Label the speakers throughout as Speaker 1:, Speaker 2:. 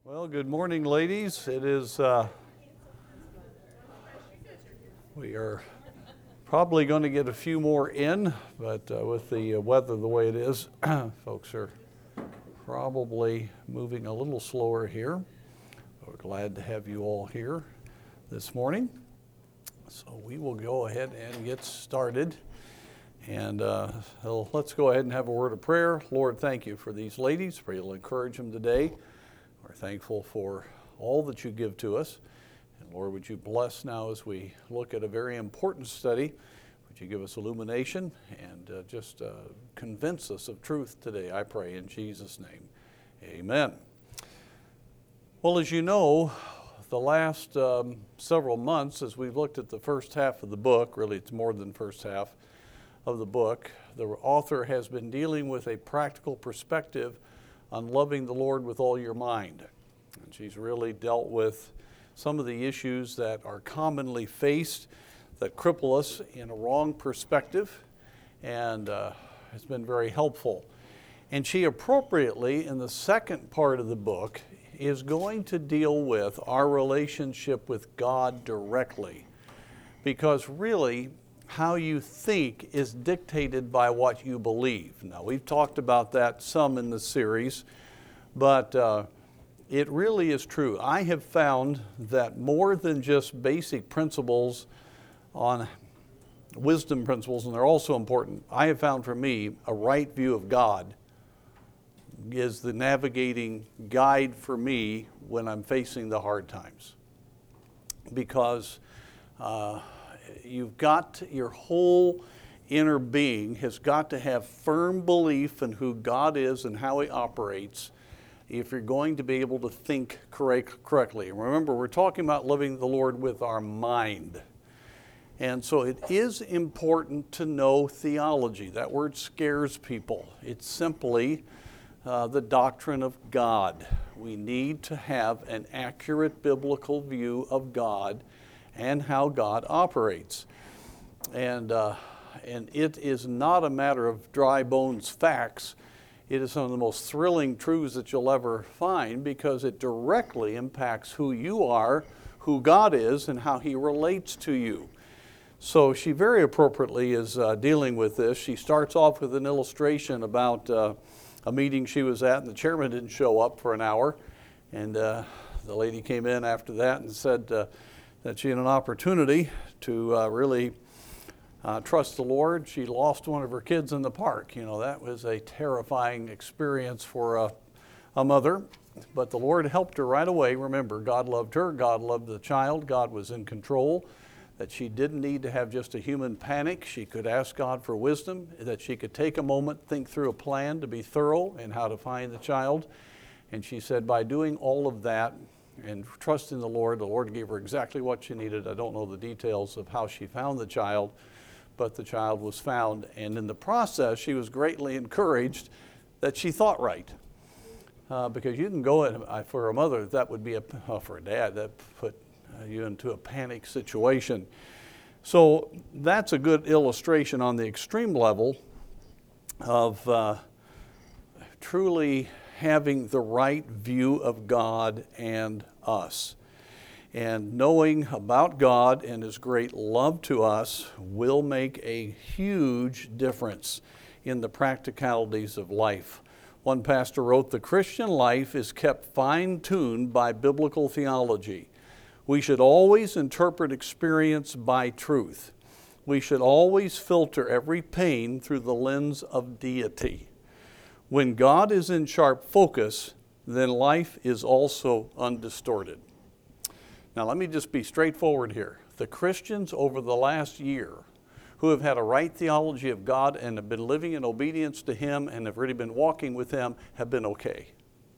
Speaker 1: Well, good morning, ladies. It is, we are probably going to get a few more in, but with the weather the way it is, folks are probably moving a little slower here. We're glad to have you all here this morning. So we will go ahead and get started. And let's go ahead and have a word of prayer. Lord, thank you for these ladies. Pray you'll encourage them today. We're thankful for all that you give to us. And Lord, would you bless now as we look at a very important study. Would you give us illumination and just convince us of truth today, I pray in Jesus' name. Amen. Well, as you know, the last several months, as we've looked at the first half of the book, really it's more than first half of the book, the author has been dealing with a practical perspective on loving the Lord with all your mind. And she's really dealt with some of the issues that are commonly faced that cripple us in a wrong perspective, and has been very helpful. And she appropriately, in the second part of the book, is going to deal with our relationship with God directly. Because really, how you think is dictated by what you believe. Now, we've talked about that some in the series, but it really is true. I have found that more than just basic principles on wisdom principles, and they're also important, I have found for me a right view of God is the navigating guide for me when I'm facing the hard times. Because you've got your whole inner being has got to have firm belief in who God is and how he operates if you're going to be able to think correctly. And remember, we're talking about loving the Lord with our mind. And so it is important to know theology. That word scares people. It's simply the doctrine of God. We need to have an accurate biblical view of God and how God operates. And it is not a matter of dry bones facts. It is some of the most thrilling truths that you'll ever find because it directly impacts who you are, who God is, and how he relates to you. So she very appropriately is dealing with this. She starts off with an illustration about a meeting she was at, and the chairman didn't show up for an hour. And the lady came in after that and said that she had an opportunity to really trust the Lord. She lost one of her kids in the park. You know, that was a terrifying experience for a mother. But the Lord helped her right away. Remember, God loved her. God loved the child. God was in control. That she didn't need to have just a human panic. She could ask God for wisdom. That she could take a moment, think through a plan to be thorough in how to find the child. And she said by doing all of that, and trusting the Lord gave her exactly what she needed. I don't know the details of how she found the child, but the child was found. And in the process, she was greatly encouraged that she thought right. Because you can go in, for a mother, that would be for a dad, that put you into a panic situation. So that's a good illustration on the extreme level of truly having the right view of God and us. And knowing about God and his great love to us will make a huge difference in the practicalities of life. One pastor wrote, "The Christian life is kept fine-tuned by biblical theology. We should always interpret experience by truth. We should always filter every pain through the lens of deity. When God is in sharp focus, then life is also undistorted." Now let me just be straightforward here. The Christians over the last year who have had a right theology of God and have been living in obedience to him and have really been walking with him have been okay.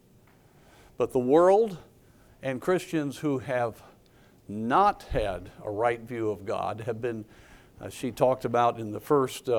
Speaker 1: But the world and Christians who have not had a right view of God have been, she talked about in the first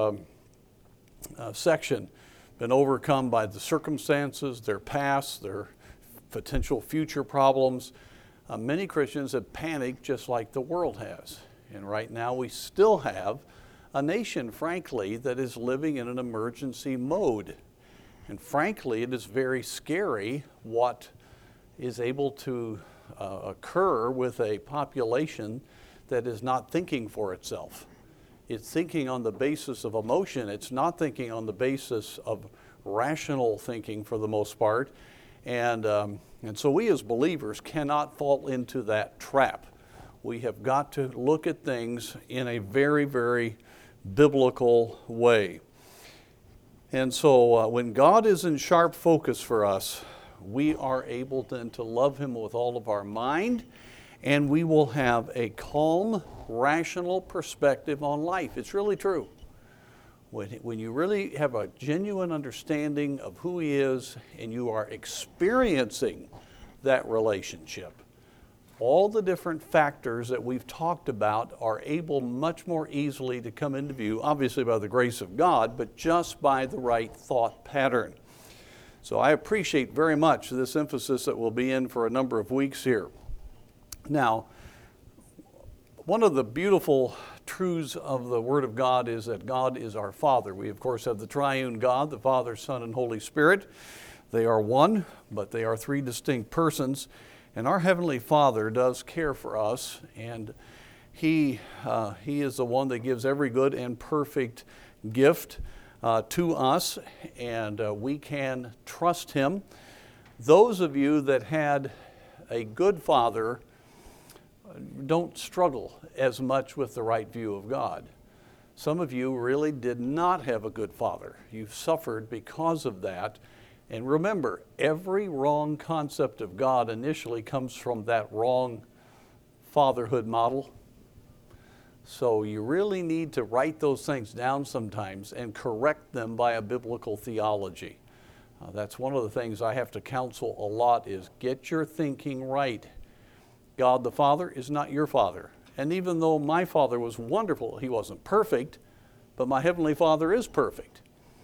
Speaker 1: section, been overcome by the circumstances, their past, their potential future problems. Many Christians have panicked just like the world has. And right now we still have a nation, frankly, that is living in an emergency mode. And frankly, it is very scary what is able to occur with a population that is not thinking for itself. It's thinking on the basis of emotion. It's not thinking on the basis of rational thinking for the most part. And so we as believers cannot fall into that trap. We have got to look at things in a very, very biblical way. And so when God is in sharp focus for us, we are able then to love Him with all of our mind, and we will have a calm, rational perspective on life. It's really true. When you really have a genuine understanding of who He is and you are experiencing that relationship, all the different factors that we've talked about are able much more easily to come into view, obviously by the grace of God, but just by the right thought pattern. So I appreciate very much this emphasis that we'll be in for a number of weeks here. Now, one of the beautiful truths of the Word of God is that God is our Father. We, of course, have the triune God, the Father, Son, and Holy Spirit. They are one, but they are three distinct persons. And our Heavenly Father does care for us, and He is the one that gives every good and perfect gift to us, and we can trust Him. Those of you that had a good father don't struggle as much with the right view of God. Some of you really did not have a good father. You've suffered because of that. And remember, every wrong concept of God initially comes from that wrong fatherhood model. So you really need to write those things down sometimes and correct them by a biblical theology. That's one of the things I have to counsel a lot is get your thinking right. God the Father is not your father. And even though my father was wonderful, he wasn't perfect, but my Heavenly Father is perfect.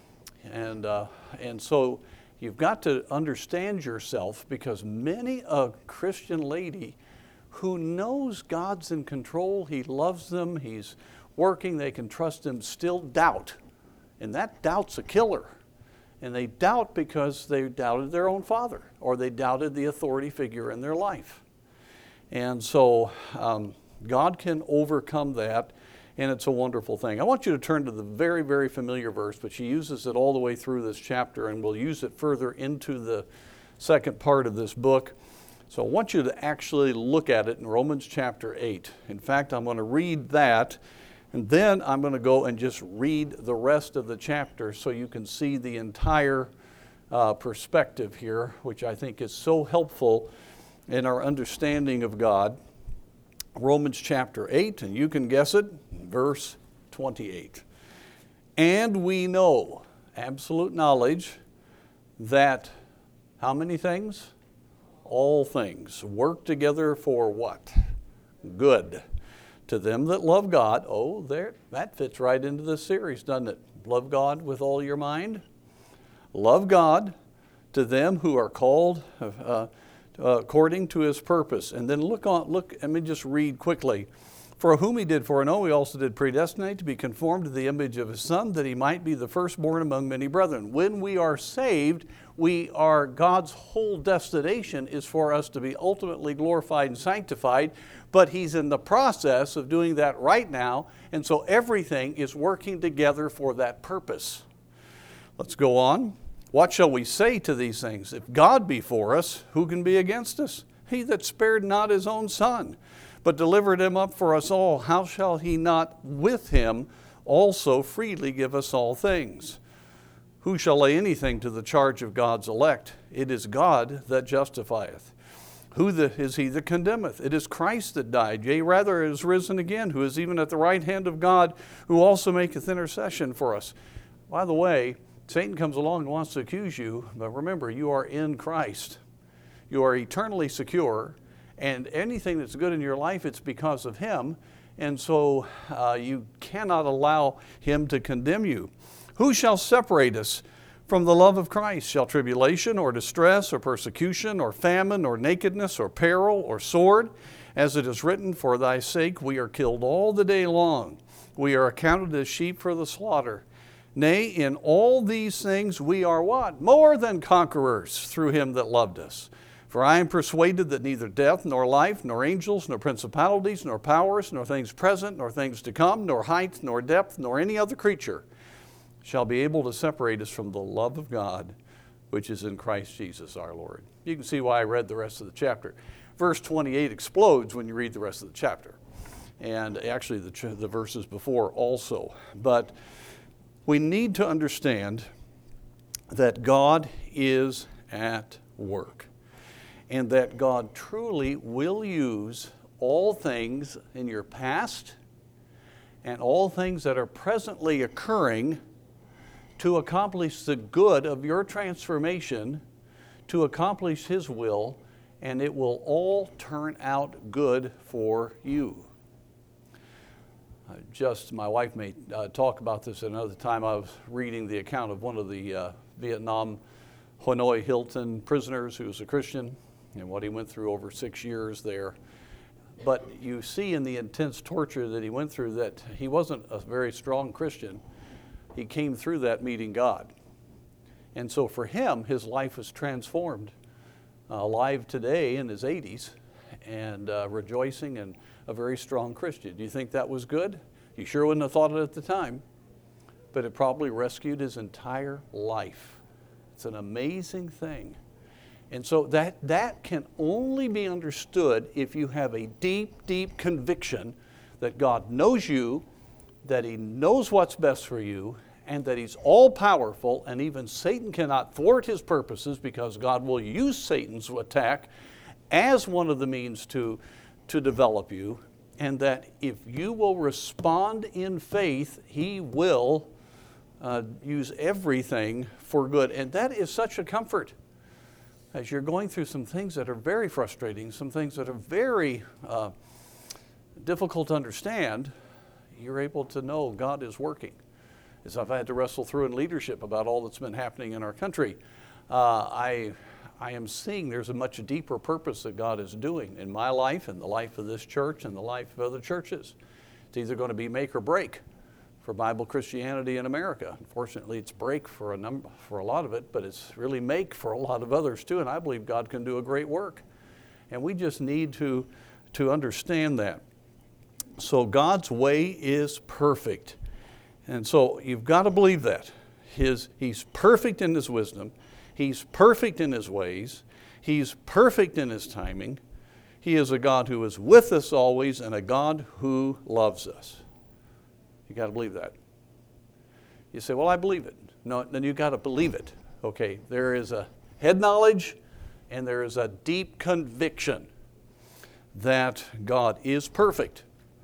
Speaker 1: And so you've got to understand yourself, because many a Christian lady who knows God's in control, He loves them, He's working, they can trust Him, still doubt. And that doubt's a killer. And they doubt because they doubted their own father, or they doubted the authority figure in their life. And so God can overcome that, and it's a wonderful thing. I want you to turn to the very, very familiar verse, but she uses it all the way through this chapter, and we'll use it further into the second part of this book. So I want you to actually look at it in Romans chapter 8. In fact, I'm going to read that, and then I'm going to go and just read the rest of the chapter so you can see the entire perspective here, which I think is so helpful in our understanding of God. Romans chapter 8, and you can guess it, verse 28. And we know, absolute knowledge, that how many things? All things work together for what? Good. To them that love God. Oh, that fits right into this series, doesn't it? Love God with all your mind. Love God. To them who are called according to His purpose. And then look, let me just read quickly. For whom He did foreknow, He also did predestinate to be conformed to the image of His Son, that He might be the firstborn among many brethren. When we are saved, God's whole destination is for us to be ultimately glorified and sanctified, but He's in the process of doing that right now, and so everything is working together for that purpose. Let's go on. What shall we say to these things? If God be for us, who can be against us? He that spared not His own Son, but delivered Him up for us all, how shall He not with Him also freely give us all things? Who shall lay anything to the charge of God's elect? It is God that justifieth. Who is he that condemneth? It is Christ that died, yea, rather is risen again, who is even at the right hand of God, who also maketh intercession for us. By the way, Satan comes along and wants to accuse you, but remember, you are in Christ. You are eternally secure, and anything that's good in your life, it's because of Him, and so you cannot allow Him to condemn you. Who shall separate us from the love of Christ? Shall tribulation, or distress, or persecution, or famine, or nakedness, or peril, or sword? As it is written, for thy sake we are killed all the day long. We are accounted as sheep for the slaughter. Nay, in all these things we are what? More than conquerors through Him that loved us. For I am persuaded that neither death, nor life, nor angels, nor principalities, nor powers, nor things present, nor things to come, nor height, nor depth, nor any other creature shall be able to separate us from the love of God, which is in Christ Jesus our Lord. You can see why I read the rest of the chapter. Verse 28 explodes when you read the rest of the chapter. And actually the verses before also. But we need to understand that God is at work, and that God truly will use all things in your past and all things that are presently occurring to accomplish the good of your transformation, to accomplish His will, and it will all turn out good for you. My wife may talk about this at another time. I was reading the account of one of the Vietnam Hanoi Hilton prisoners who was a Christian, and what he went through over 6 years there. But you see in the intense torture that he went through that he wasn't a very strong Christian. He came through that meeting God. And so for him, his life was transformed, alive today in his 80s, and rejoicing and a very strong Christian. Do you think that was good? You sure wouldn't have thought it at the time, but it probably rescued his entire life. It's an amazing thing. And so that can only be understood if you have a deep, deep conviction that God knows you, that He knows what's best for you, and that He's all-powerful, and even Satan cannot thwart His purposes, because God will use Satan's attack as one of the means to develop you, and that if you will respond in faith, He will use everything for good. And that is such a comfort. As you're going through some things that are very frustrating, some things that are very difficult to understand, you're able to know God is working. As I've had to wrestle through in leadership about all that's been happening in our country, I am seeing there's a much deeper purpose that God is doing in my life and the life of this church and the life of other churches. It's either going to be make or break for Bible Christianity in America. Unfortunately, it's break for a lot of it, but it's really make for a lot of others too, and I believe God can do a great work. And we just need to understand that. So God's way is perfect. And so you've got to believe that. He's perfect in His wisdom. He's perfect in His ways. He's perfect in His timing. He is a God who is with us always and a God who loves us. You got to believe that. You say, well, I believe it. No, then you got to believe it. Okay, there is a head knowledge and there is a deep conviction that God is perfect.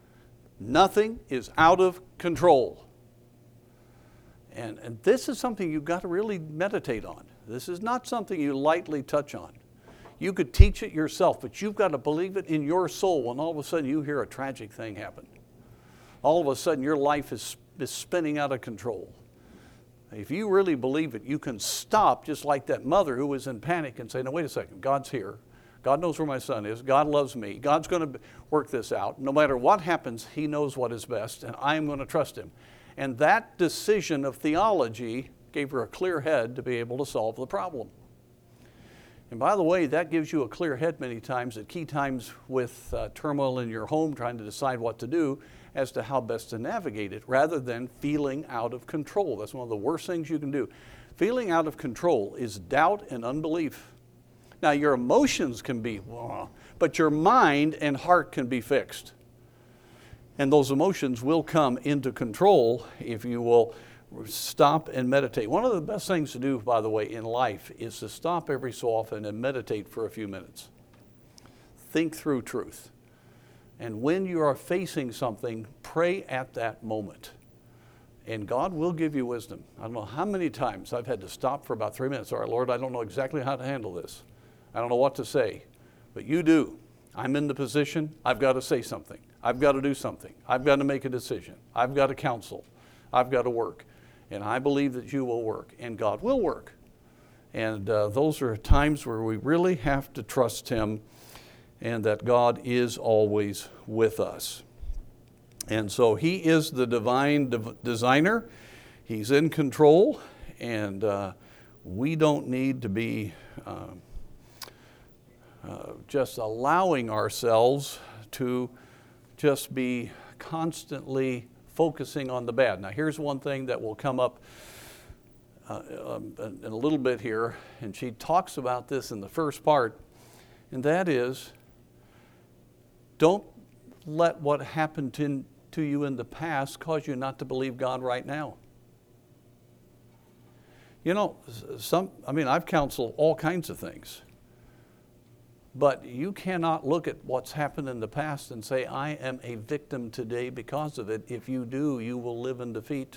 Speaker 1: Nothing is out of control. And this is something you've got to really meditate on. This is not something you lightly touch on. You could teach it yourself, but you've got to believe it in your soul when all of a sudden you hear a tragic thing happen. All of a sudden your life is spinning out of control. If you really believe it, you can stop just like that mother who was in panic and say, no, wait a second, God's here. God knows where my son is. God loves me. God's going to work this out. No matter what happens, He knows what is best, and I am going to trust Him. And that decision of theology gave her a clear head to be able to solve the problem. And by the way, that gives you a clear head many times at key times with turmoil in your home, trying to decide what to do as to how best to navigate it, rather than feeling out of control. That's one of the worst things you can do. Feeling out of control is doubt and unbelief. Now, your emotions can be, but your mind and heart can be fixed. And those emotions will come into control if you will stop and meditate. One of the best things to do, by the way, in life is to stop every so often and meditate for a few minutes. Think through truth. And when you are facing something, pray at that moment. And God will give you wisdom. I don't know how many times I've had to stop for about 3 minutes. All right, Lord, I don't know exactly how to handle this. I don't know what to say, but you do. I'm in the position, I've got to say something. I've got to do something. I've got to make a decision. I've got to counsel. I've got to work. And I believe that you will work, and God will work. And those are times where we really have to trust Him, and that God is always with us. And so He is the divine designer. He's in control, and we don't need to be just allowing ourselves to just be constantly focusing on the bad. Now here's one thing that will come up in a little bit here, and she talks about this in the first part, and that is, don't let what happened to you in the past cause you not to believe God right now. You know, I've counseled all kinds of things, but you cannot look at what's happened in the past and say, I am a victim today because of it. If you do, you will live in defeat.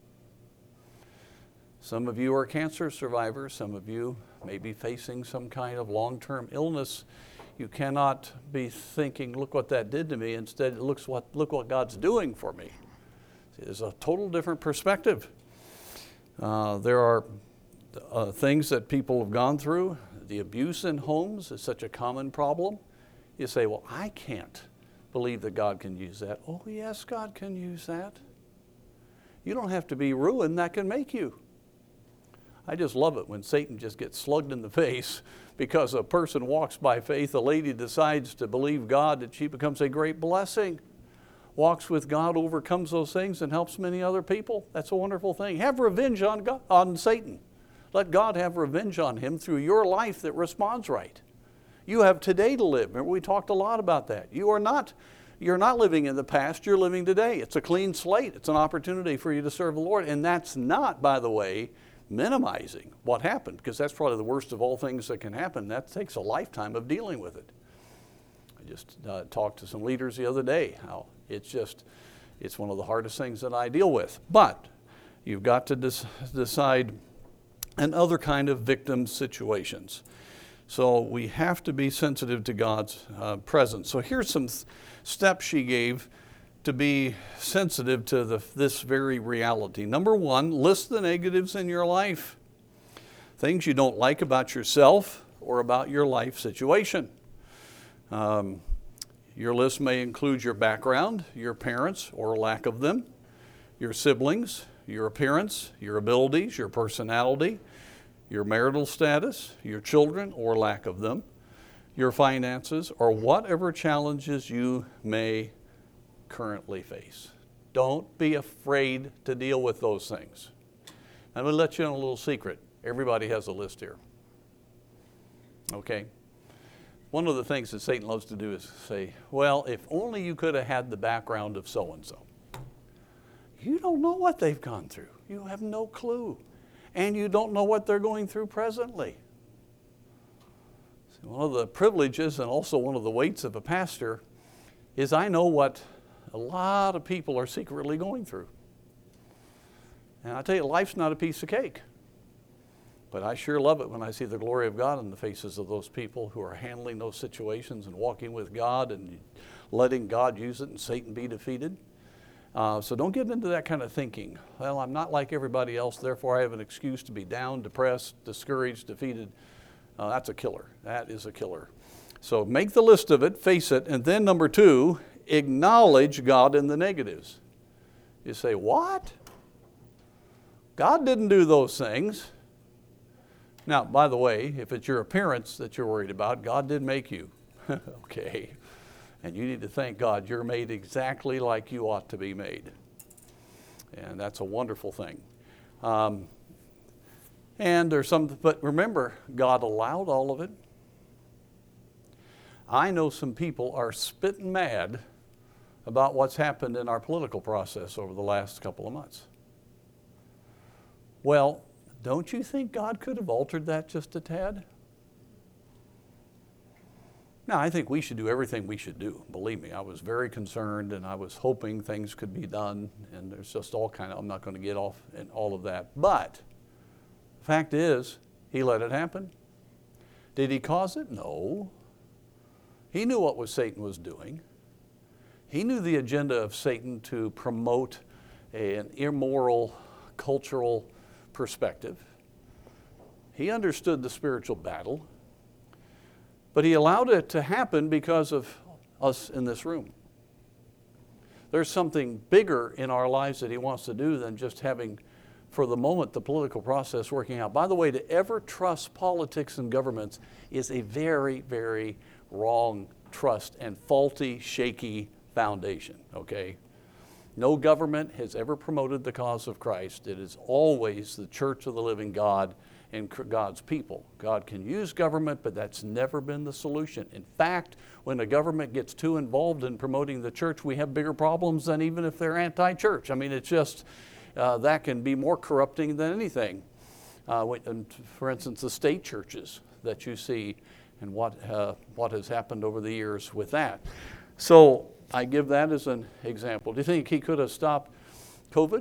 Speaker 1: Some of you are cancer survivors. Some of you may be facing some kind of long-term illness. You cannot be thinking, look what that did to me. Instead, look what God's doing for me. It's a total different perspective. There are things that people have gone through. The abuse in homes is such a common problem. You say, well, I can't believe that God can use that. Oh, yes, God can use that. You don't have to be ruined. That can make you. I just love it when Satan just gets slugged in the face because a person walks by faith. A lady decides to believe God, that she becomes a great blessing. Walks with God, overcomes those things, and helps many other people. That's a wonderful thing. Have revenge on God, on Satan. Let God have revenge on him through your life that responds right. You have today to live. Remember, we talked a lot about that. You're not living in the past, you're living today. It's a clean slate. It's an opportunity for you to serve the Lord. And that's not, by the way, minimizing what happened, because that's probably the worst of all things that can happen. That takes a lifetime of dealing with it. I just talked to some leaders the other day, how it's one of the hardest things that I deal with. But you've got to decide another kind of victim situations. So we have to be sensitive to God's presence. So here's some steps she gave to be sensitive to this very reality. Number one, list the negatives in your life. Things you don't like about yourself or about your life situation. Your list may include your background, your parents or lack of them, your siblings, your appearance, your abilities, your personality, your marital status, your children or lack of them, your finances, or whatever challenges you may currently face. Don't be afraid to deal with those things. I'm going to let you in a little secret. Everybody has a list here. Okay? One of the things that Satan loves to do is say, well, if only you could have had the background of so-and-so. You don't know what they've gone through. You have no clue. And you don't know what they're going through presently. So one of the privileges and also one of the weights of a pastor is I know what a lot of people are secretly going through. And I tell you, life's not a piece of cake. But I sure love it when I see the glory of God in the faces of those people who are handling those situations and walking with God and letting God use it and Satan be defeated. So don't get into that kind of thinking. Well, I'm not like everybody else, therefore I have an excuse to be down, depressed, discouraged, defeated. That's a killer. That is a killer. So make the list of it, face it, and then number two, acknowledge God in the negatives. You say, what? God didn't do those things. Now, by the way, if it's your appearance that you're worried about, God did make you. Okay. And you need to thank God you're made exactly like you ought to be made. And that's a wonderful thing. And there's but remember, God allowed all of it. I know some people are spitting mad about what's happened in our political process over the last couple of months. Well, don't you think God could have altered that just a tad? Now, I think we should do everything we should do. Believe me, I was very concerned and I was hoping things could be done, and there's just all kind of, I'm not going to get off in all of that. But the fact is, he let it happen. Did he cause it? No. He knew what Satan was doing. He knew the agenda of Satan to promote an immoral cultural perspective. He understood the spiritual battle. But he allowed it to happen because of us in this room. There's something bigger in our lives that he wants to do than just having for the moment, the political process working out. By the way, to ever trust politics and governments is a very, very wrong trust and faulty, shaky foundation, okay? No government has ever promoted the cause of Christ. It is always the church of the living God and God's people. God can use government, but that's never been the solution. In fact, when a government gets too involved in promoting the church, we have bigger problems than even if they're anti-church. I mean, it's just, that can be more corrupting than anything. For instance, the state churches that you see and what has happened over the years with that. So I give that as an example. Do you think he could have stopped COVID?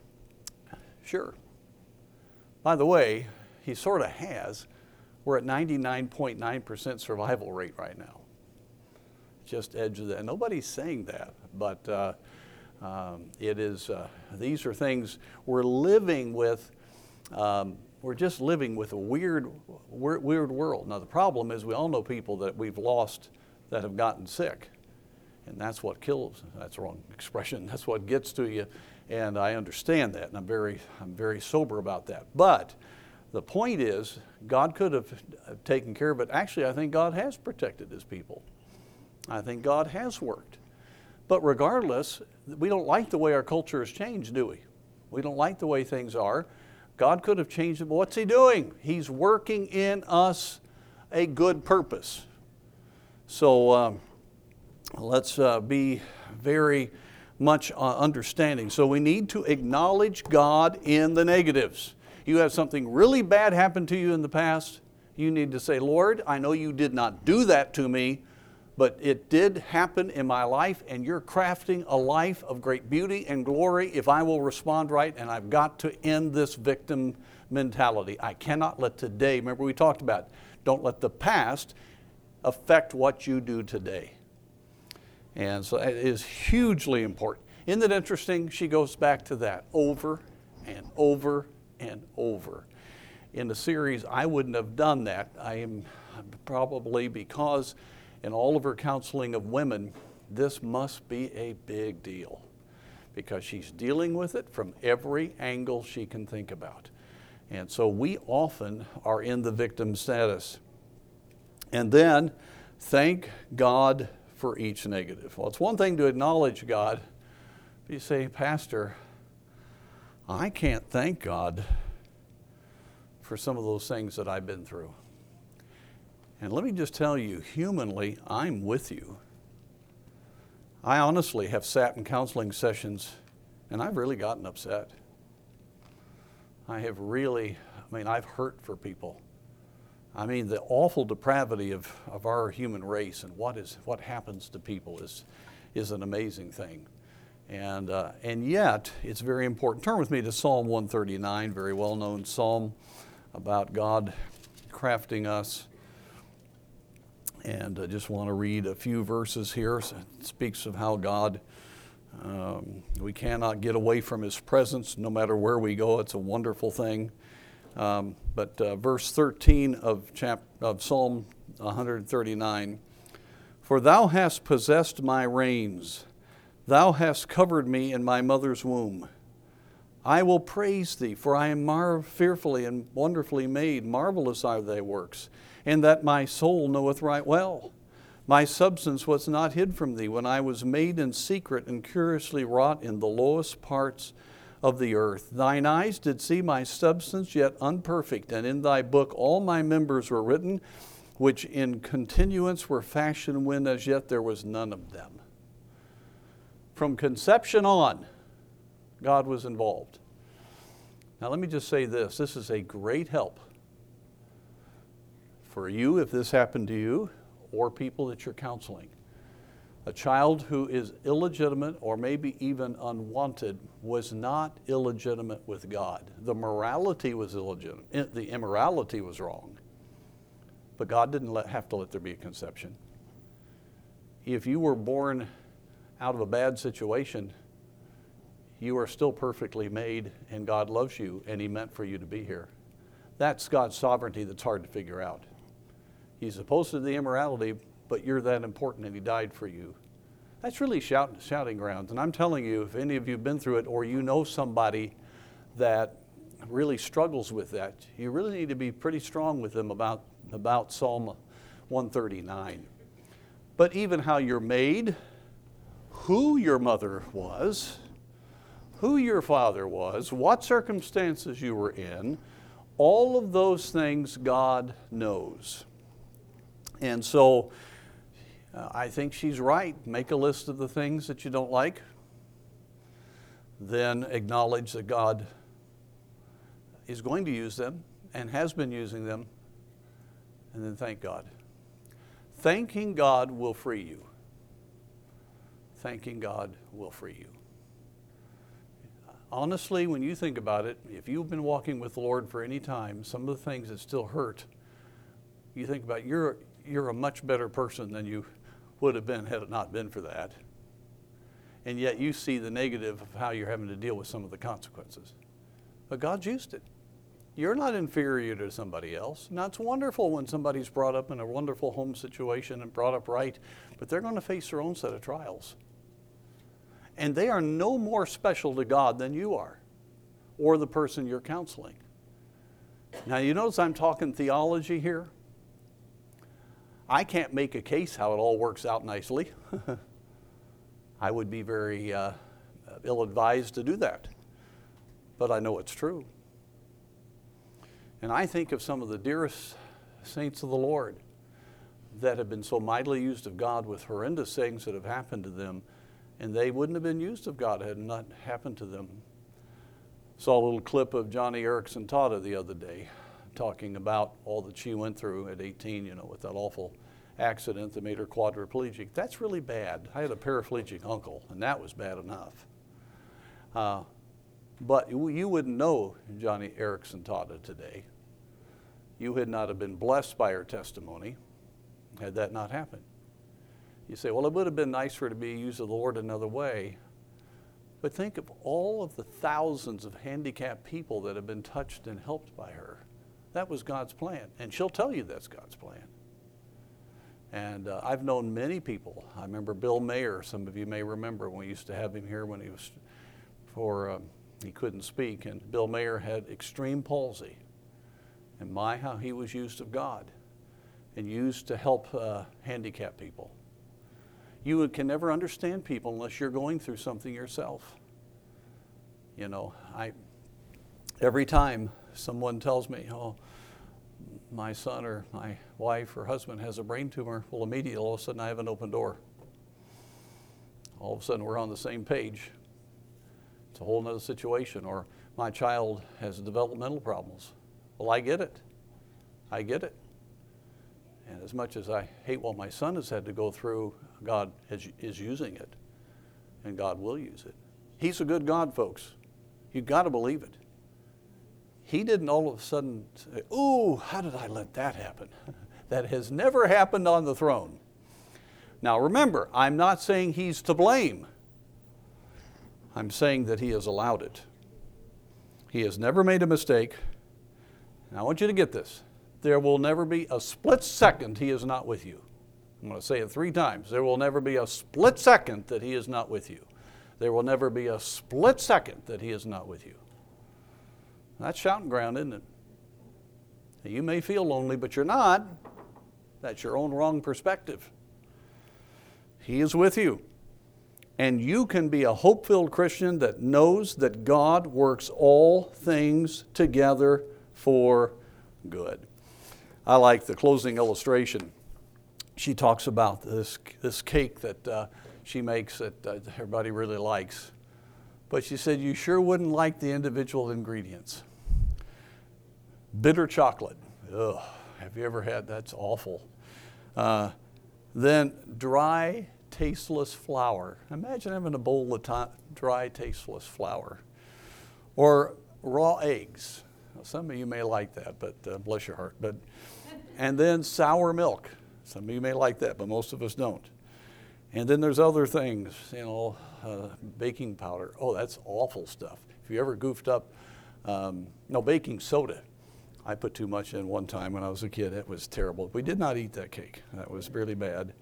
Speaker 1: Sure. By the way, he sort of has. We're at 99.9% survival rate right now. Just edge of that. Nobody's saying that, but it is. These are things we're living with. We're just living with a weird world. Now the problem is we all know people that we've lost that have gotten sick, and that's what kills. That's the wrong expression. That's what gets to you, and I understand that, and I'm very sober about that. But the point is, God could have taken care of it. Actually, I think God has protected His people. I think God has worked. But regardless, we don't like the way our culture has changed, do we? We don't like the way things are. God could have changed it, but what's He doing? He's working in us a good purpose. So let's be very much understanding. So we need to acknowledge God in the negatives. You have something really bad happen to you in the past, you need to say, Lord, I know you did not do that to me, but it did happen in my life, and you're crafting a life of great beauty and glory if I will respond right, and I've got to end this victim mentality. I cannot let today, remember we talked about, don't let the past affect what you do today. And so it is hugely important. Isn't it interesting? She goes back to that over and over and over. In the series, I wouldn't have done that. I am probably, because in all of her counseling of women, this must be a big deal because she's dealing with it from every angle she can think about. And so we often are in the victim status. And then thank God for each negative. Well, it's one thing to acknowledge God. But you say, Pastor, I can't thank God for some of those things that I've been through. And let me just tell you, humanly, I'm with you. I honestly have sat in counseling sessions and I've really gotten upset. I've hurt for people. I mean, the awful depravity of our human race and what happens to people is an amazing thing. And yet, it's very important. Turn with me to Psalm 139, very well-known psalm about God crafting us. And I just want to read a few verses here. It speaks of how God, we cannot get away from His presence no matter where we go. It's a wonderful thing. But verse 13 of Psalm 139, For thou hast possessed my reins, thou hast covered me in my mother's womb. I will praise thee, for I am fearfully and wonderfully made. Marvelous are thy works, and that my soul knoweth right well. My substance was not hid from thee when I was made in secret and curiously wrought in the lowest parts of the earth. Thine eyes did see my substance yet unperfect, and in thy book all my members were written, which in continuance were fashioned when as yet there was none of them. From conception on, God was involved. Now let me just say this. This is a great help for you if this happened to you or people that you're counseling. A child who is illegitimate or maybe even unwanted was not illegitimate with God. The morality was illegitimate. The immorality was wrong. But God didn't have to let there be a conception. If you were born out of a bad situation, you are still perfectly made, and God loves you, and He meant for you to be here. That's God's sovereignty that's hard to figure out. He's opposed to the immorality, but you're that important, and He died for you. That's really shouting grounds. And I'm telling you, if any of you have been through it, or you know somebody that really struggles with that, you really need to be pretty strong with them about Psalm 139. But even how you're made, who your mother was, who your father was, what circumstances you were in, all of those things God knows. And so I think she's right. Make a list of the things that you don't like. Then acknowledge that God is going to use them and has been using them. And then thank God. Thanking God will free you. Thanking God will free you. Honestly, when you think about it, if you've been walking with the Lord for any time, some of the things that still hurt, you think about you're a much better person than you would have been had it not been for that. And yet you see the negative of how you're having to deal with some of the consequences. But God's used it. You're not inferior to somebody else. Now, it's wonderful when somebody's brought up in a wonderful home situation and brought up right, but they're going to face their own set of trials. And they are no more special to God than you are, or the person you're counseling. Now, you notice I'm talking theology here. I can't make a case how it all works out nicely. I would be very ill-advised to do that. But I know it's true. And I think of some of the dearest saints of the Lord that have been so mightily used of God with horrendous things that have happened to them, and they wouldn't have been used of God had it not happened to them. Saw a little clip of Joni Eareckson Tada the other day talking about all that she went through at 18, with that awful accident that made her quadriplegic. That's really bad. I had a paraplegic uncle, and that was bad enough. But you wouldn't know Joni Eareckson Tada today. You would not have been blessed by her testimony had that not happened. You say, well, it would have been nice for her to be used of the Lord another way. But think of all of the thousands of handicapped people that have been touched and helped by her. That was God's plan. And she'll tell you that's God's plan. And I've known many people. I remember Bill Mayer. Some of you may remember when we used to have him here when he couldn't speak. And Bill Mayer had extreme palsy. And how he was used of God and used to help handicapped people. You can never understand people unless you're going through something yourself. Every time someone tells me, oh, my son or my wife or husband has a brain tumor, well, immediately all of a sudden I have an open door. All of a sudden we're on the same page. It's a whole other situation. Or my child has developmental problems. Well, I get it. I get it. And as much as I hate what my son has had to go through, God is using it. And God will use it. He's a good God, folks. You've got to believe it. He didn't all of a sudden say, ooh, how did I let that happen? That has never happened on the throne. Now remember, I'm not saying he's to blame. I'm saying that he has allowed it. He has never made a mistake. And I want you to get this. There will never be a split second he is not with you. I'm going to say it 3 times. There will never be a split second that he is not with you. There will never be a split second that he is not with you. That's shouting ground, isn't it? You may feel lonely, but you're not. That's your own wrong perspective. He is with you. And you can be a hope-filled Christian that knows that God works all things together for good. I like the closing illustration. She talks about this cake that she makes that everybody really likes. But she said, you sure wouldn't like the individual ingredients. Bitter chocolate. Ugh, have you ever had that? That's awful. Then dry, tasteless flour. Imagine having a bowl of dry, tasteless flour. Or raw eggs. Now, some of you may like that, but bless your heart. And then sour milk. Some of you may like that, but most of us don't. And then there's other things, baking powder. Oh, that's awful stuff. If you ever goofed up, baking soda. I put too much in one time when I was a kid. It was terrible. We did not eat that cake. That was really bad.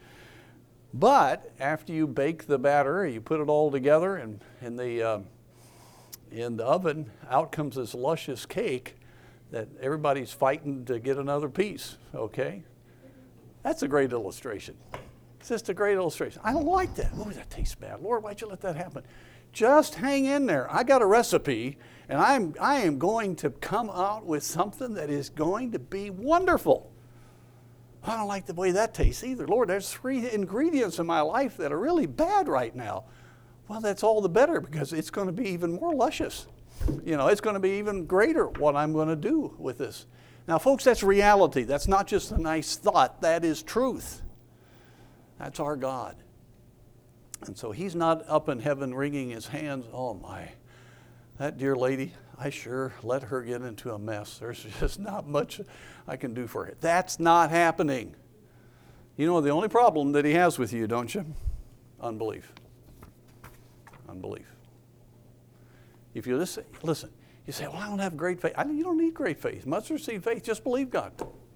Speaker 1: But after you bake the batter, you put it all together in in the oven, out comes this luscious cake that everybody's fighting to get another piece, okay? That's a great illustration. It's just a great illustration. I don't like that. Oh, that tastes bad. Lord, why'd you let that happen? Just hang in there. I got a recipe, and I am going to come out with something that is going to be wonderful. I don't like the way that tastes either. Lord, there's 3 ingredients in my life that are really bad right now. Well, that's all the better because it's going to be even more luscious. You know, it's going to be even greater what I'm going to do with this. Now, folks, that's reality. That's not just a nice thought. That is truth. That's our God. And so he's not up in heaven wringing his hands. Oh, my. That dear lady, I sure let her get into a mess. There's just not much I can do for her. That's not happening. You know the only problem that he has with you, don't you? Unbelief. Unbelief. If you listen, you say, well, I don't have great faith. You don't need great faith. Mustard seed faith, just believe God.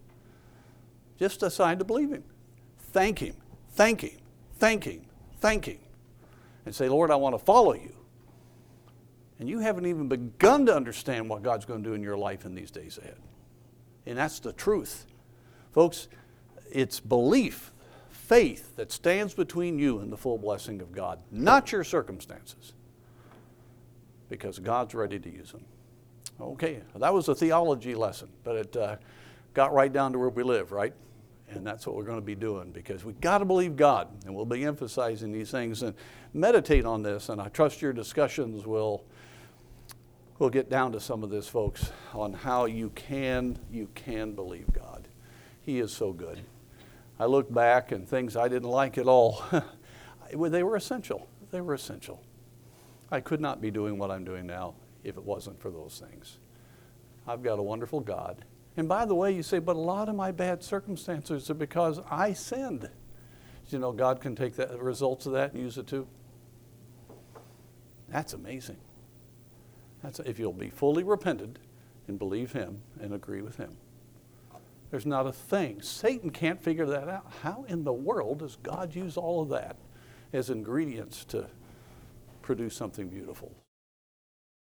Speaker 1: Just decide to believe him. Thank him, thank him, thank him, thank him. And say, Lord, I want to follow you. And you haven't even begun to understand what God's going to do in your life in these days ahead. And that's the truth. Folks, it's belief, faith that stands between you and the full blessing of God, not your circumstances. Because God's ready to use them. Okay, that was a theology lesson, but it got right down to where we live, right? And that's what we're going to be doing because we've got to believe God, and we'll be emphasizing these things and meditate on this, and I trust your discussions will get down to some of this, folks, on how you can believe God. He is so good. I look back and things I didn't like at all, they were essential. They were essential. I could not be doing what I'm doing now if it wasn't for those things. I've got a wonderful God. And by the way, you say, but a lot of my bad circumstances are because I sinned. You know, God can take the results of that and use it too. That's amazing. If you'll be fully repentant and believe him and agree with him. There's not a thing. Satan can't figure that out. How in the world does God use all of that as ingredients to produce something beautiful?